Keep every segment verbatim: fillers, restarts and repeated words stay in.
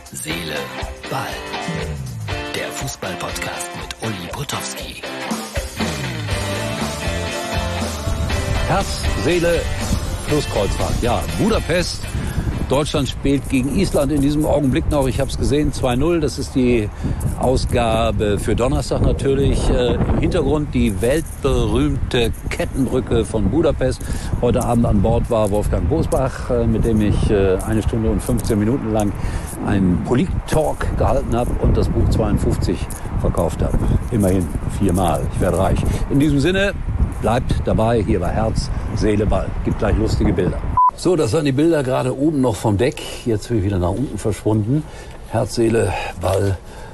Seele, Ball. Der Fußball-Podcast mit Uli Potowski. Herz, Seele, plus Kreuzfahrt. Ja, Budapest. Deutschland spielt gegen Island in diesem Augenblick noch. Ich habe es gesehen, zwei null. Das ist die Ausgabe für Donnerstag natürlich. Äh, Im Hintergrund die weltberühmte Kettenbrücke von Budapest. Heute Abend an Bord war Wolfgang Bosbach, äh, mit dem ich äh, eine Stunde und fünfzehn Minuten lang einen Polit-Talk gehalten habe und das Buch zweiundfünfzig verkauft habe. Immerhin viermal. Ich werde reich. In diesem Sinne, bleibt dabei. Hier bei Herz, Seele, Ball. Gibt gleich lustige Bilder. So, das waren die Bilder gerade oben noch vom Deck. Jetzt bin ich wieder nach unten verschwunden. Herz, Seele, Ball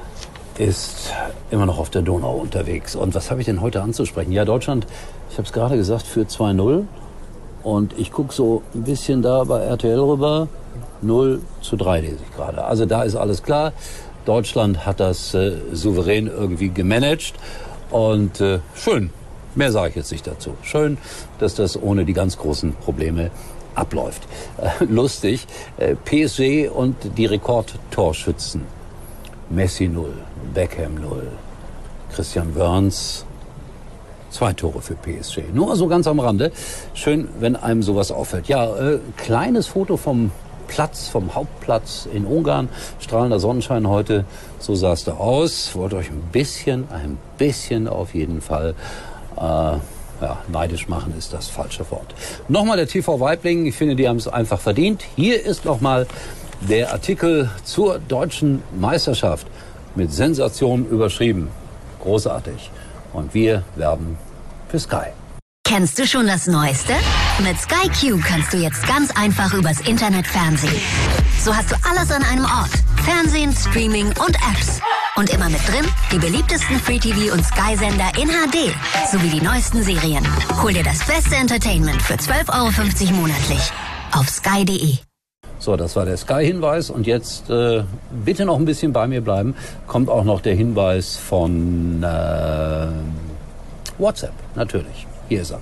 ist immer noch auf der Donau unterwegs. Und was habe ich denn heute anzusprechen? Ja, Deutschland, ich habe es gerade gesagt, führt zwei null. Und ich gucke so ein bisschen da bei R T L rüber. null zu drei lese ich gerade. Also da ist alles klar. Deutschland hat das äh, souverän irgendwie gemanagt. Und äh, schön, mehr sage ich jetzt nicht dazu. Schön, dass das ohne die ganz großen Probleme abläuft. Äh, lustig, äh, P S G und die Rekordtorschützen. Messi null, Beckham null, Christian Wörns, zwei Tore für P S G. Nur so ganz am Rande. Schön, wenn einem sowas auffällt. Ja, äh, kleines Foto vom Platz, vom Hauptplatz in Ungarn. Strahlender Sonnenschein heute, so sah es da aus. Wollte euch ein bisschen, ein bisschen auf jeden Fall äh, Ja, neidisch machen ist das falsche Wort. Nochmal der T V Weibling. Ich finde, die haben es einfach verdient. Hier ist nochmal der Artikel zur deutschen Meisterschaft mit Sensation überschrieben. Großartig. Und wir werben für Sky. Kennst du schon das Neueste? Mit Sky Q kannst du jetzt ganz einfach übers Internet fernsehen. So hast du alles an einem Ort. Fernsehen, Streaming und Apps. Und immer mit drin die beliebtesten Free-T V- und Sky-Sender in H D. Sowie die neuesten Serien. Hol dir das beste Entertainment für zwölf Euro fünfzig monatlich. Auf sky punkt de. So, das war der Sky-Hinweis. Und jetzt äh, bitte noch ein bisschen bei mir bleiben. Kommt auch noch der Hinweis von äh, WhatsApp. Natürlich. Hier ist er.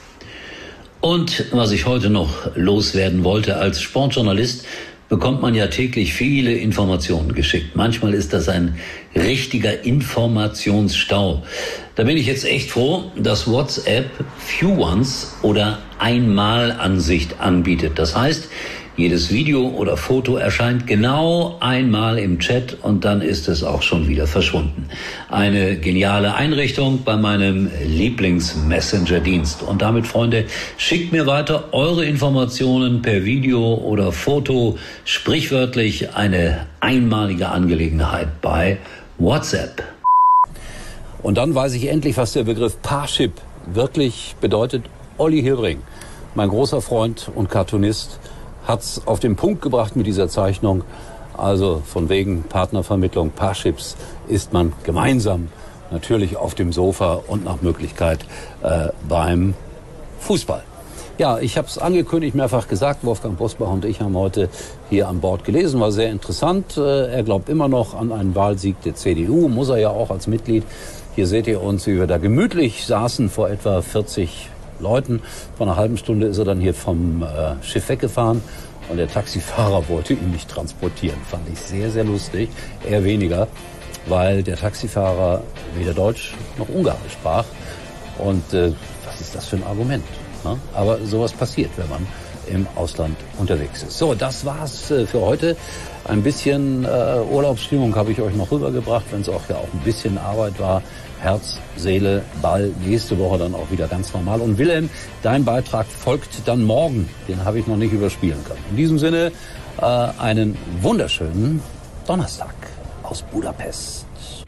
Und was ich heute noch loswerden wollte, als Sportjournalist bekommt man ja täglich viele Informationen geschickt. Manchmal ist das ein richtiger Informationsstau. Da bin ich jetzt echt froh, dass WhatsApp Few Once oder Einmalansicht anbietet. Das heißt, jedes Video oder Foto erscheint genau einmal im Chat und dann ist es auch schon wieder verschwunden. Eine geniale Einrichtung bei meinem Lieblings-Messenger-Dienst. Und damit, Freunde, schickt mir weiter eure Informationen per Video oder Foto. Sprichwörtlich eine einmalige Angelegenheit bei WhatsApp. Und dann weiß ich endlich, was der Begriff Parship wirklich bedeutet. Olli Hilbring, mein großer Freund und Cartoonist, hat's auf den Punkt gebracht mit dieser Zeichnung. Also von wegen Partnervermittlung, Paarships ist man gemeinsam natürlich auf dem Sofa und nach Möglichkeit äh, beim Fußball. Ja, ich habe es angekündigt, mehrfach gesagt, Wolfgang Bosbach und ich haben heute hier an Bord gelesen, war sehr interessant. Äh, er glaubt immer noch an einen Wahlsieg der C D U, muss er ja auch als Mitglied. Hier seht ihr uns, wie wir da gemütlich saßen vor etwa vierzig Leuten. Vor einer halben Stunde ist er dann hier vom äh, Schiff weggefahren und der Taxifahrer wollte ihn nicht transportieren. Fand ich sehr, sehr lustig. Eher weniger, weil der Taxifahrer weder Deutsch noch Ungarisch sprach. Und äh, was ist das für ein Argument? Ne? Aber sowas passiert, wenn man im Ausland unterwegs ist. So, das war's äh, für heute. Ein bisschen äh, Urlaubsstimmung habe ich euch noch rübergebracht, wenn es auch ja auch ein bisschen Arbeit war. Herz, Seele, Ball, nächste Woche dann auch wieder ganz normal. Und Wilhelm, dein Beitrag folgt dann morgen. Den habe ich noch nicht überspielen können. In diesem Sinne, äh, einen wunderschönen Donnerstag aus Budapest.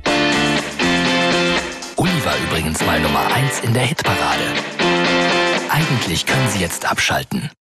Uli war übrigens mal Nummer eins in der Hitparade. Eigentlich können Sie jetzt abschalten.